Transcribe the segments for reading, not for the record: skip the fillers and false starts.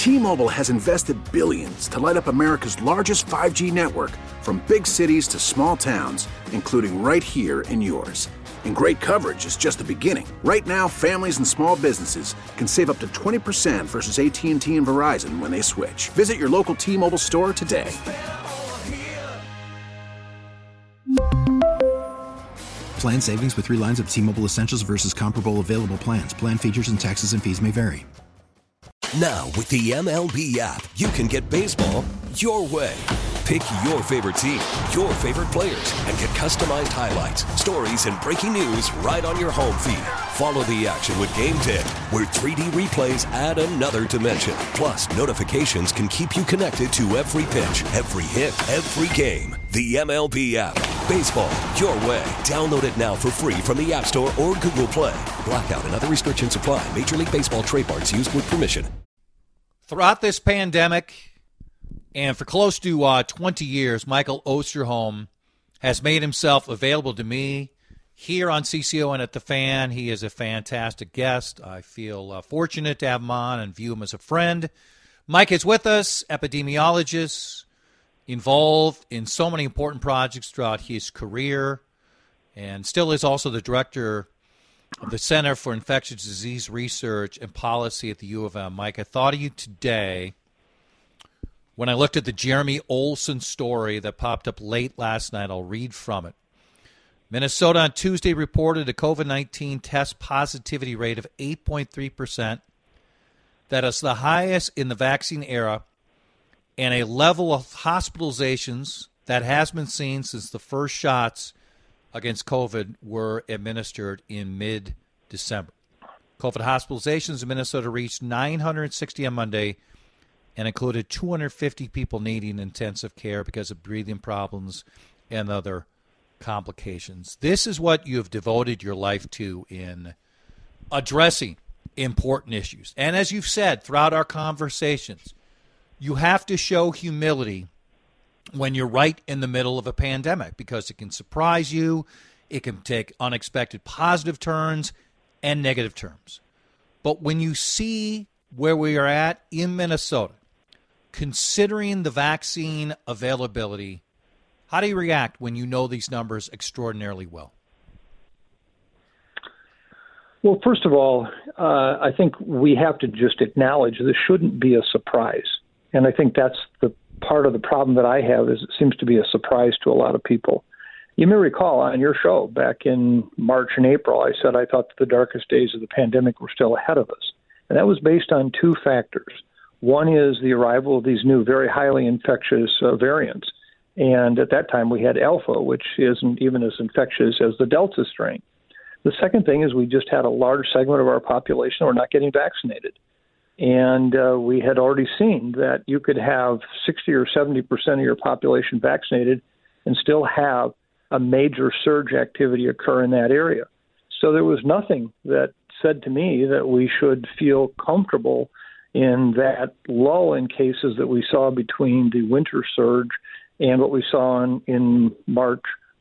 T-Mobile has invested billions to light up America's largest 5G network, from big cities to small towns, including right here in yours. And great coverage is just the beginning. Right now, families and small businesses can save up to 20% versus AT&T and Verizon when they switch. Visit your local T-Mobile store today. Plan savings with 3 lines of T-Mobile Essentials versus comparable available plans. Plan features and taxes and fees may vary. Now, with the MLB app, you can get baseball your way. Pick your favorite team, your favorite players, and get customized highlights, stories, and breaking news right on your home feed. Follow the action with Game Day, where 3D replays add another dimension. Plus, notifications can keep you connected to every pitch, every hit, every game. The MLB app. Baseball your way. Download it now for free from the App Store or Google Play. Blackout and other restrictions apply. Major League Baseball trademarks used with permission. Throughout this pandemic, and for close to 20 years, Michael Osterholm has made himself available to me here on CCO and at The Fan. He is a fantastic guest. I feel fortunate to have him on and view him as a friend. Mike is with us, epidemiologist, involved in so many important projects throughout his career, and still is also the director of the Center for Infectious Disease Research and Policy at the U of M. Mike, I thought of you today when I looked at the Jeremy Olson story that popped up late last night. I'll read from it. Minnesota on Tuesday reported a COVID-19 test positivity rate of 8.3%. That is the highest in the vaccine era, and a level of hospitalizations that has been seen since the first shots against COVID were administered in mid-December. COVID hospitalizations in Minnesota reached 960 on Monday and included 250 people needing intensive care because of breathing problems and other complications. This is what you have devoted your life to in addressing important issues. And as you've said throughout our conversations, you have to show humility when you're right in the middle of a pandemic, because it can surprise you, it can take unexpected positive turns and negative turns. But when you see where we are at in Minnesota, considering the vaccine availability, how do you react when you know these numbers extraordinarily well? Well, first of all, I think we have to just acknowledge this shouldn't be a surprise. And I think that's the part of the problem that I have, is it seems to be a surprise to a lot of people. You may recall on your show back in March and April, I said I thought that the darkest days of the pandemic were still ahead of us. And that was based on 2 factors. One is the arrival of these new, very highly infectious variants. And at that time, we had Alpha, which isn't even as infectious as the Delta strain. The second thing is we just had a large segment of our population who are not getting vaccinated. And we had already seen that you could have 60 or 70% of your population vaccinated and still have a major surge activity occur in that area. So there was nothing that said to me that we should feel comfortable in that lull in cases that we saw between the winter surge and what we saw in March,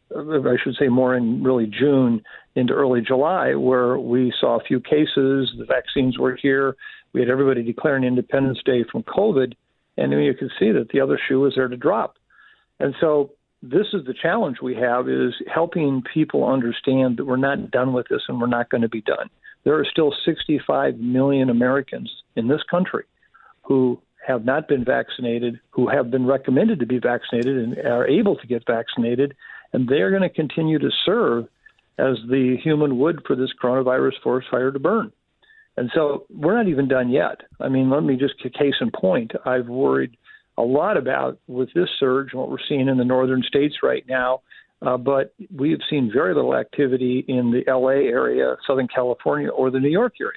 I should say more in really June into early July, where we saw a few cases, the vaccines were here, we had everybody declaring Independence Day from COVID, and then you could see that the other shoe was there to drop. And so this is the challenge we have, is helping people understand that we're not done with this and we're not going to be done. There are still 65 million Americans in this country who have not been vaccinated, who have been recommended to be vaccinated and are able to get vaccinated, and they're going to continue to serve as the human wood for this coronavirus forest fire to burn. And so we're not even done yet. I mean, let me just case in point. I've worried a lot about with this surge and what we're seeing in the northern states right now, but we've seen very little activity in the L.A. area, Southern California, or the New York area.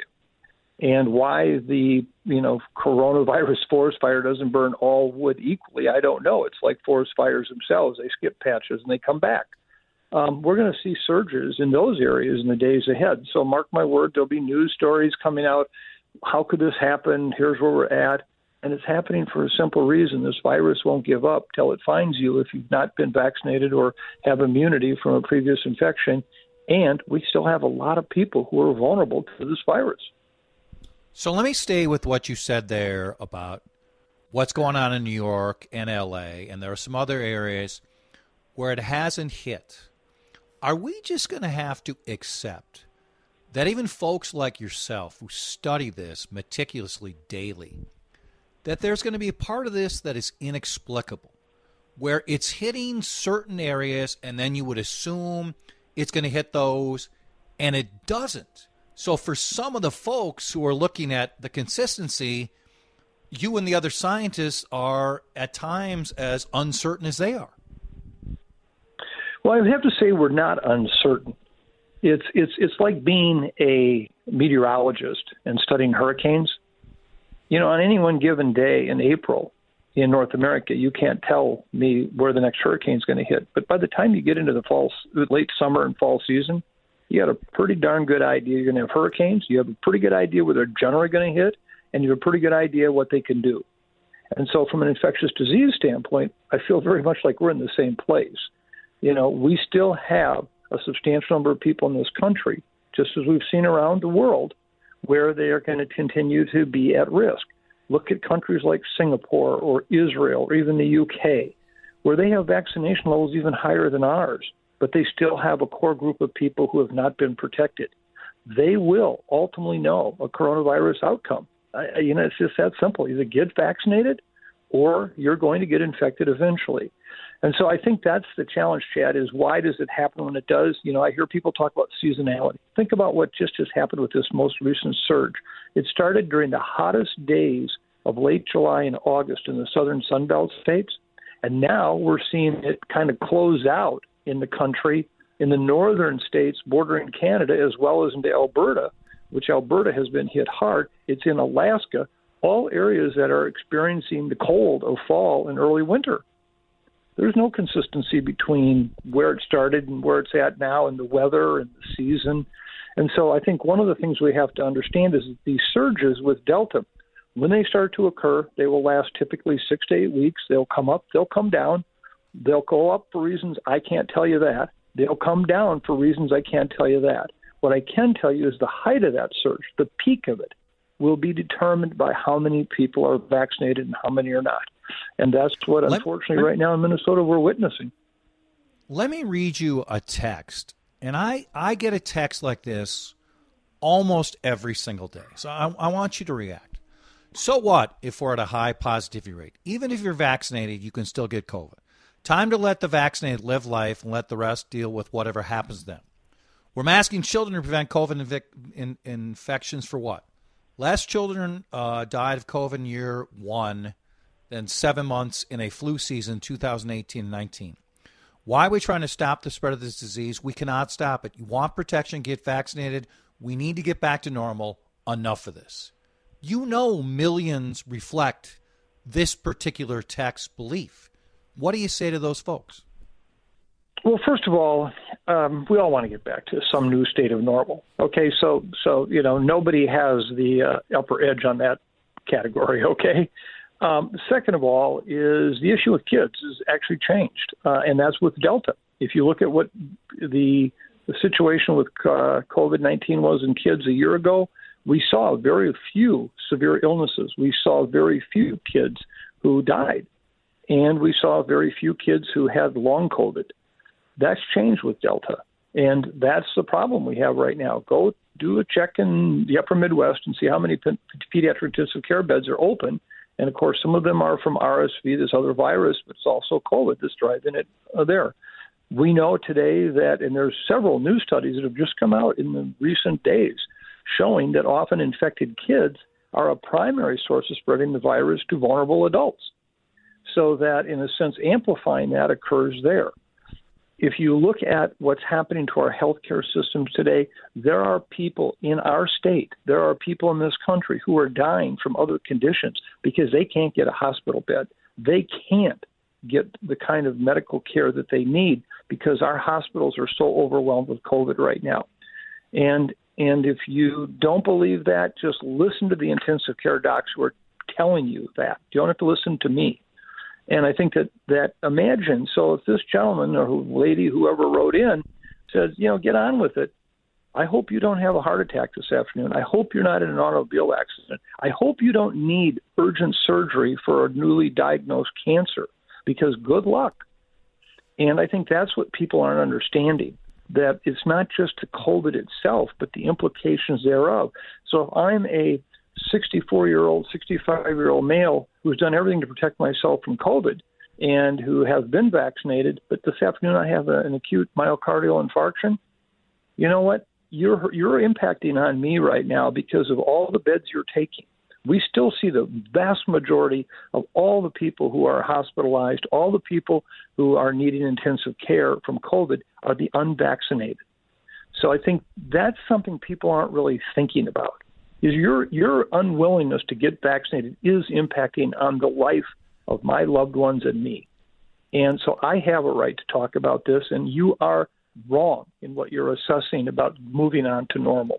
And why the coronavirus forest fire doesn't burn all wood equally, I don't know. It's like forest fires themselves. They skip patches and they come back. We're going to see surges in those areas in the days ahead. So mark my word, there'll be news stories coming out. How could this happen? Here's where we're at. And it's happening for a simple reason. This virus won't give up till it finds you if you've not been vaccinated or have immunity from a previous infection. And we still have a lot of people who are vulnerable to this virus. So let me stay with what you said there about what's going on in New York and L.A., and there are some other areas where it hasn't hit. Are we just going to have to accept that even folks like yourself who study this meticulously daily, that there's going to be a part of this that is inexplicable, where it's hitting certain areas and then you would assume it's going to hit those, and it doesn't? So for some of the folks who are looking at the consistency, you and the other scientists are at times as uncertain as they are. Well, I would have to say we're not uncertain. It's like being a meteorologist and studying hurricanes. You know, on any one given day in April in North America, you can't tell me where the next hurricane is going to hit. But by the time you get into the late summer and fall season, you got a pretty darn good idea you're going to have hurricanes. You have a pretty good idea where they're generally going to hit, and you have a pretty good idea what they can do. And so from an infectious disease standpoint, I feel very much like we're in the same place. You know, we still have a substantial number of people in this country, just as we've seen around the world, where they are going to continue to be at risk. Look at countries like Singapore or Israel or even the UK, where they have vaccination levels even higher than ours, but they still have a core group of people who have not been protected. They will ultimately know a coronavirus outcome. It's just that simple. Either get vaccinated or you're going to get infected eventually. And so I think that's the challenge, Chad, is why does it happen when it does? You know, I hear people talk about seasonality. Think about what just happened with this most recent surge. It started during the hottest days of late July and August in the southern Sunbelt states, and now we're seeing it kind of close out in the country, in the northern states bordering Canada, as well as into Alberta, which Alberta has been hit hard. It's in Alaska, all areas that are experiencing the cold of fall and early winter. There's no consistency between where it started and where it's at now and the weather and the season. And so I think one of the things we have to understand is that these surges with Delta, when they start to occur, they will last typically 6 to 8 weeks. They'll come up, they'll come down. They'll go up for reasons I can't tell you that. They'll come down for reasons I can't tell you that. What I can tell you is the height of that surge, the peak of it, will be determined by how many people are vaccinated and how many are not. And that's what, unfortunately, right now in Minnesota, we're witnessing. Let me read you a text. And I get a text like this almost every single day. So I want you to react. So what if we're at a high positivity rate? Even if you're vaccinated, you can still get COVID. Time to let the vaccinated live life and let the rest deal with whatever happens to them. We're masking children to prevent COVID infections for what? Less children died of COVID in year one than 7 months in a flu season 2018-19. Why are we trying to stop the spread of this disease? We cannot stop it. You want protection, get vaccinated. We need to get back to normal. Enough of this. You know millions reflect this particular text belief. What do you say to those folks? Well, first of all, we all want to get back to some new state of normal. Okay, so you know, nobody has the upper edge on that category, okay? Second of all is the issue with kids has actually changed, and that's with Delta. If you look at what the situation with COVID-19 was in kids a year ago, we saw very few severe illnesses. We saw very few kids who died, and we saw very few kids who had long COVID. That's changed with Delta, and that's the problem we have right now. Go do a check in the upper Midwest and see how many pediatric intensive care beds are open. And, of course, some of them are from RSV, this other virus, but it's also COVID that's driving it there. We know today that, and there's several new studies that have just come out in the recent days showing that often infected kids are a primary source of spreading the virus to vulnerable adults. So that, in a sense, amplifying that occurs there. If you look at what's happening to our healthcare systems today, there are people in our state, there are people in this country who are dying from other conditions because they can't get a hospital bed. They can't get the kind of medical care that they need because our hospitals are so overwhelmed with COVID right now. And if you don't believe that, just listen to the intensive care docs who are telling you that. You don't have to listen to me. And I think that imagine, so if this gentleman or lady, whoever wrote in, says, you know, get on with it, I hope you don't have a heart attack this afternoon. I hope you're not in an automobile accident. I hope you don't need urgent surgery for a newly diagnosed cancer, because good luck. And I think that's what people aren't understanding, that it's not just the COVID itself, but the implications thereof. So if I'm a 64-year-old, 65-year-old male who's done everything to protect myself from COVID and who has been vaccinated, but this afternoon I have an acute myocardial infarction, you know what? You're impacting on me right now because of all the beds you're taking. We still see the vast majority of all the people who are hospitalized, all the people who are needing intensive care from COVID are the unvaccinated. So I think that's something people aren't really thinking about, is your unwillingness to get vaccinated is impacting on the life of my loved ones and me. And so I have a right to talk about this, and you are wrong in what you're assessing about moving on to normal.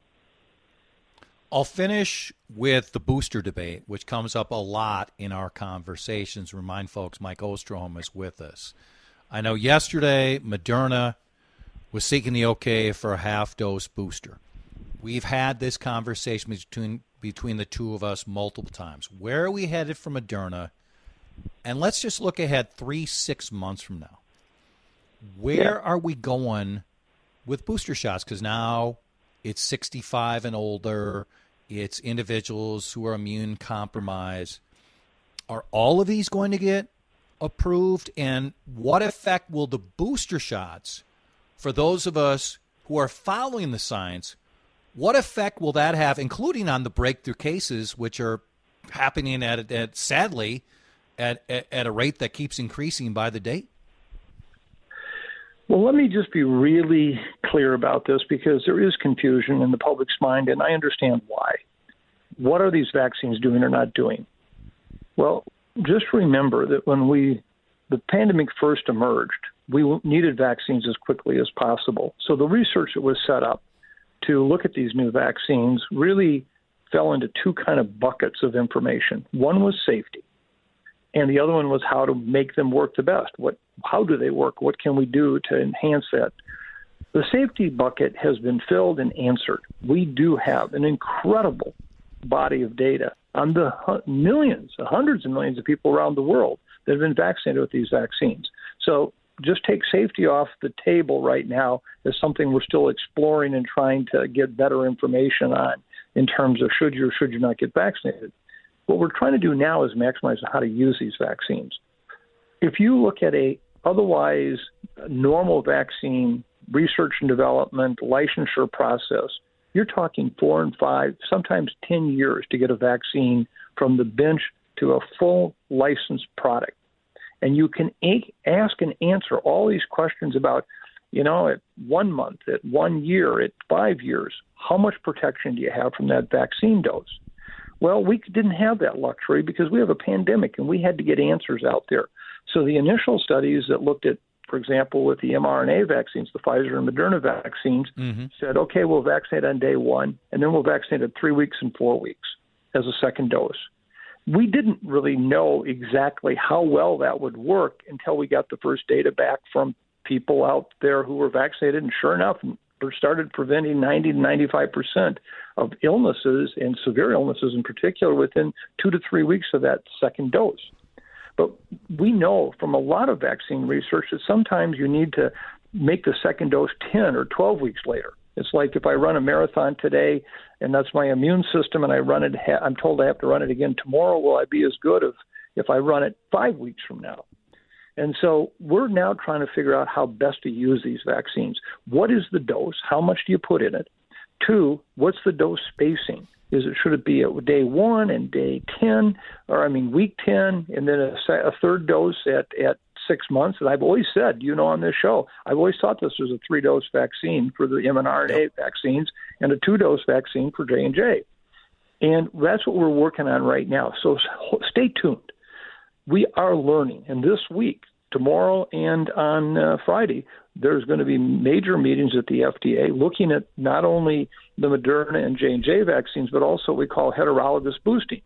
I'll finish with the booster debate, which comes up a lot in our conversations. Remind folks, Mike Osterholm is with us. I know yesterday Moderna was seeking the okay for a half-dose booster. We've had this conversation between the two of us multiple times. Where are we headed for Moderna? And let's just look ahead 3-6 months from now. Where are we going with booster shots? Because now it's 65 and older. It's individuals who are immune compromised. Are all of these going to get approved? And what effect will the booster shots, for those of us who are following the science, what effect will that have, including on the breakthrough cases, which are happening sadly at a rate that keeps increasing by the day? Well, let me just be really clear about this, because there is confusion in the public's mind, and I understand why. What are these vaccines doing or not doing? Well, just remember that when the pandemic first emerged, we needed vaccines as quickly as possible. So the research that was set up to look at these new vaccines really fell into two kind of buckets of information. One was safety, and the other one was how to make them work the best. How do they work? What can we do to enhance that? The safety bucket has been filled and answered. We do have an incredible body of data on the millions, hundreds of millions of people around the world that have been vaccinated with these vaccines. So just take safety off the table right now as something we're still exploring and trying to get better information on in terms of should you or should you not get vaccinated. What we're trying to do now is maximize how to use these vaccines. If you look at a otherwise normal vaccine research and development licensure process, you're talking 4 and 5, sometimes 10 years to get a vaccine from the bench to a full licensed product. And you can ask and answer all these questions about, at 1 month, at 1 year, at 5 years, how much protection do you have from that vaccine dose? Well, we didn't have that luxury because we have a pandemic and we had to get answers out there. So the initial studies that looked at, for example, with the mRNA vaccines, the Pfizer and Moderna vaccines, said, okay, we'll vaccinate on day 1, and then we'll vaccinate at 3 weeks and 4 weeks as a second dose. We didn't really know exactly how well that would work until we got the first data back from people out there who were vaccinated, and sure enough, started preventing 90 to 95% of illnesses, and severe illnesses in particular, within 2 to 3 weeks of that second dose. But we know from a lot of vaccine research that sometimes you need to make the second dose 10 or 12 weeks later. It's like if I run a marathon today and that's my immune system and I run it, I'm told I have to run it again tomorrow. Will I be as good if I run it 5 weeks from now? And so we're now trying to figure out how best to use these vaccines. What is the dose? How much do you put in it? 2, what's the dose spacing? Should it be at day 1 and day 10, week 10, and then a third dose at 6 months? And I've always said, on this show, I've always thought this was a 3-dose vaccine for the mRNA vaccines and a 2-dose vaccine for J&J. And that's what we're working on right now. So stay tuned. We are learning. And this week, tomorrow and on Friday, there's going to be major meetings at the FDA looking at not only the Moderna and J&J vaccines, but also what we call heterologous boosting.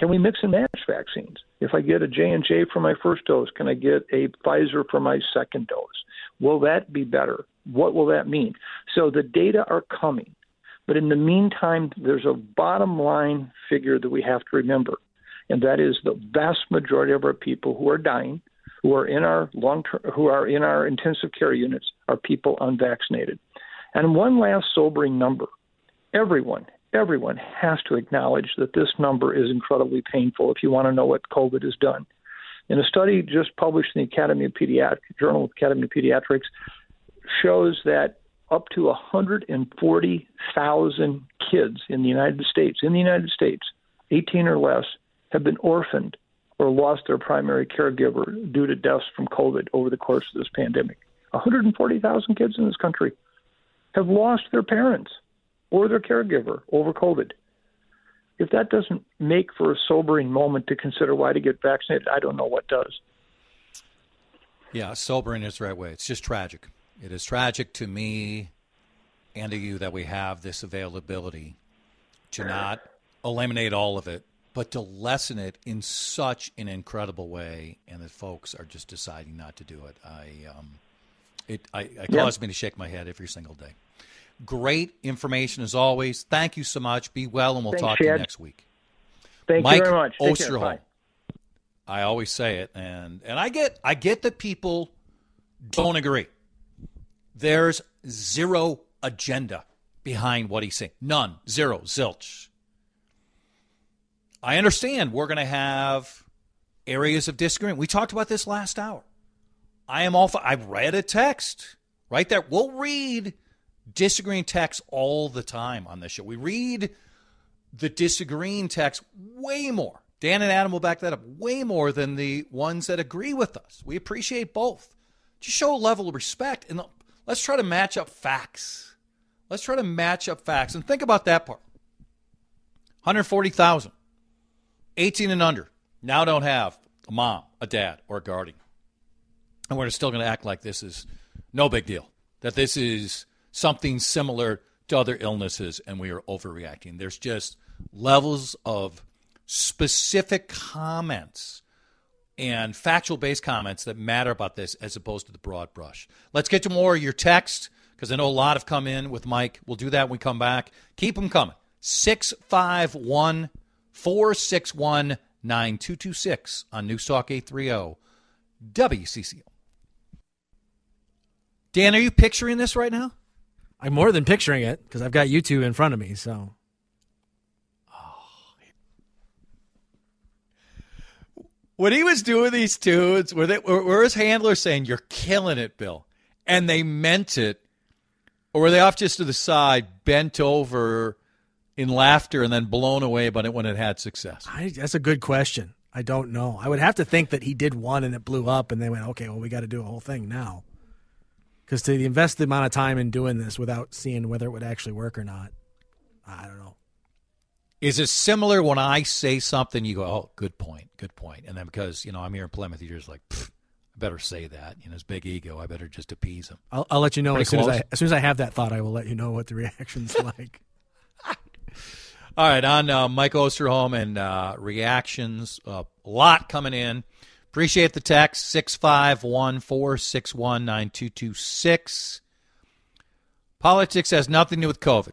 Can we mix and match vaccines? If I get a J&J for my first dose, can I get a Pfizer for my second dose? Will that be better? What will that mean? So the data are coming. But in the meantime, there's a bottom line figure that we have to remember, and that is the vast majority of our people who are dying, who are in our who are in our intensive care units, are people unvaccinated. And one last sobering number: everyone has to acknowledge that this number is incredibly painful. If you want to know what COVID has done, in a study just published in the Journal of Academy of Pediatrics, shows that up to 140,000 kids in the United States, 18 or less, have been orphaned or lost their primary caregiver due to deaths from COVID over the course of this pandemic. 140,000 kids in this country have lost their parents or their caregiver over COVID. If that doesn't make for a sobering moment to consider why to get vaccinated, I don't know what does. Yeah, sobering is the right way. It's just tragic. It is tragic to me and to you that we have this availability to not eliminate all of it, but to lessen it in such an incredible way, and that folks are just deciding not to do it. It causes me to shake my head every single day. Great information as always. Thank you so much. Be well, and we'll talk to you next week. Thank you very much. Mike Osterholm. I always say it, and I get that people don't agree. There's zero agenda behind what he's saying. None. Zero. Zilch. I understand we're going to have areas of disagreement. We talked about this last hour. I've read a text right there. We'll read disagreeing texts all the time on this show. We read the disagreeing texts way more. Dan and Adam will back that up way more than the ones that agree with us. We appreciate both. Just show a level of respect, and let's try to match up facts. And think about that part. 140,000, 18 and under, now don't have a mom, a dad, or a guardian. And we're still going to act like this is no big deal, that this is something similar to other illnesses, and we are overreacting. There's just levels of specific comments and factual-based comments that matter about this as opposed to the broad brush. Let's get to more of your text, because I know a lot have come in with Mike. We'll do that when we come back. Keep them coming. 651-461-9226 on News Talk 830 WCCO. Dan, are you picturing this right now? I'm more than picturing it, because I've got YouTube in front of me, so... When he was doing these tunes, were his handlers saying, "You're killing it, Bill," and they meant it, or were they off just to the side, bent over in laughter, and then blown away by it when it had success? That's a good question. I don't know. I would have to think that he did one and it blew up, and they went, "Okay, well, we got to do a whole thing now," because to invest the amount of time in doing this without seeing whether it would actually work or not, I don't know. Is it similar when I say something, you go, "Oh, good point. And then because, I'm here in Plymouth, you're just like, I better say that. His big ego, I better just appease him. I'll let you know as soon as I have that thought. I will let you know what the reaction's like. All right, on Mike Osterholm and reactions, a lot coming in. Appreciate the text, 651-461-9226. Politics has nothing to do with COVID.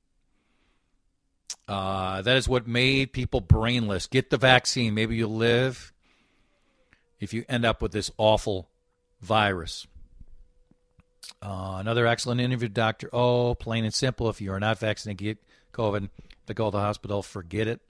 That is what made people brainless. Get the vaccine. Maybe you'll live if you end up with this awful virus. Another excellent interview, Dr. O. Plain and simple, if you are not vaccinated, get COVID, to go to the hospital, forget it.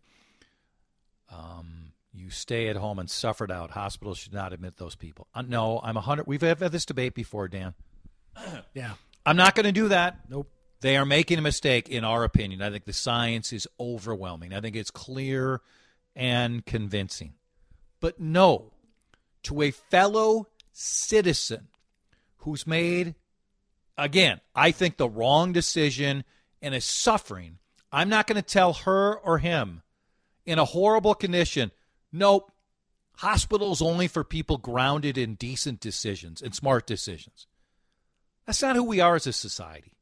You stay at home and suffer it out. Hospitals should not admit those people. No, I'm 100. We've had this debate before, Dan. Yeah. I'm not going to do that. Nope. They are making a mistake, in our opinion. I think the science is overwhelming. I think it's clear and convincing. But no, to a fellow citizen who's made, again, I think the wrong decision and is suffering, I'm not going to tell her or him in a horrible condition, nope, hospital's only for people grounded in decent decisions and smart decisions. That's not who we are as a society.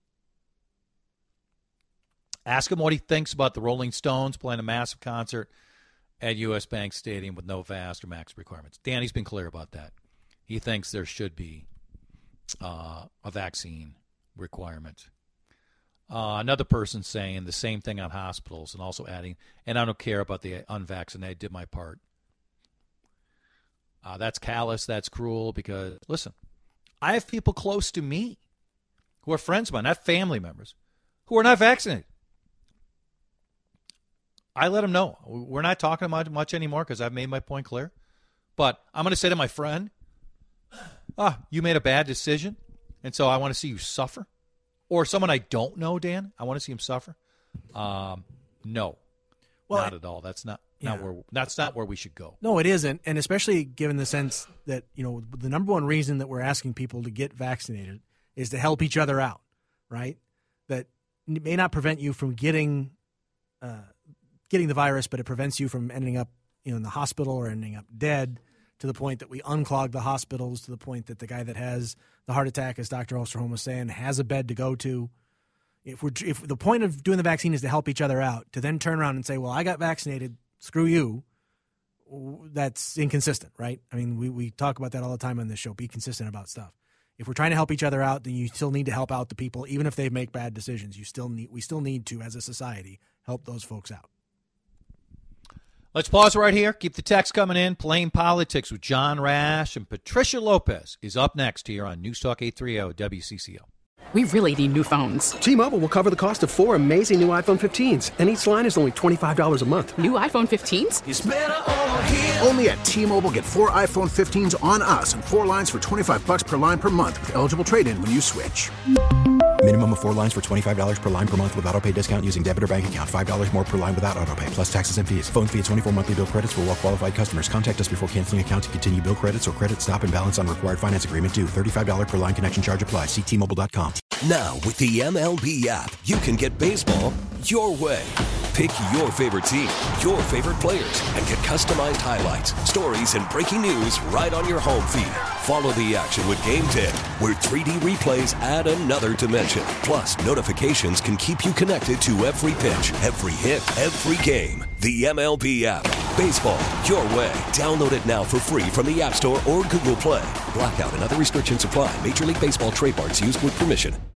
Ask him what he thinks about the Rolling Stones playing a massive concert at U.S. Bank Stadium with no VAST or max requirements. Danny's been clear about that. He thinks there should be a vaccine requirement. Another person saying the same thing on hospitals and also adding, and I don't care about the unvaccinated, I did my part. That's callous, that's cruel, because, listen, I have people close to me who are friends of mine, not family members, who are not vaccinated. I let them know. We're not talking about much anymore because I've made my point clear. But I'm going to say to my friend, you made a bad decision, and so I want to see you suffer. Or someone I don't know, Dan, I want to see him suffer. No, not at all. That's not where we should go. No, it isn't, and especially given the sense that the number one reason that we're asking people to get vaccinated is to help each other out, right? That may not prevent you from getting the virus, but it prevents you from ending up in the hospital or ending up dead, to the point that we unclog the hospitals, to the point that the guy that has the heart attack, as Dr. Osterholm was saying, has a bed to go to. If the point of doing the vaccine is to help each other out, to then turn around and say, well, I got vaccinated, screw you, that's inconsistent, right? I mean, we talk about that all the time on this show. Be consistent about stuff. If we're trying to help each other out, then you still need to help out the people, even if they make bad decisions. We still need to, as a society, help those folks out. Let's pause right here. Keep the text coming in. Plain Politics with John Rash and Patricia Lopez is up next here on News Talk 830 WCCO. We really need new phones. T-Mobile will cover the cost of 4 amazing new iPhone 15s, and each line is only $25 a month. New iPhone 15s? It's better over here. Only at T-Mobile, get 4 iPhone 15s on us and 4 lines for $25 per line per month with eligible trade-in when you switch. Minimum of 4 lines for $25 per line per month with autopay discount using debit or bank account. $5 more per line without autopay, plus taxes and fees. Phone fee at 24 monthly bill credits for well-qualified customers. Contact us before canceling account to continue bill credits or credit stop and balance on required finance agreement due. $35 per line connection charge applies. See T-Mobile.com. Now, with the MLB app, you can get baseball your way. Pick your favorite team, your favorite players, and get customized highlights, stories, and breaking news right on your home feed. Follow the action with Game 10, where 3D replays add another dimension. Plus, notifications can keep you connected to every pitch, every hit, every game. The MLB app. Baseball your way. Download it now for free from the App Store or Google Play. Blackout and other restrictions apply. Major League Baseball trademarks used with permission.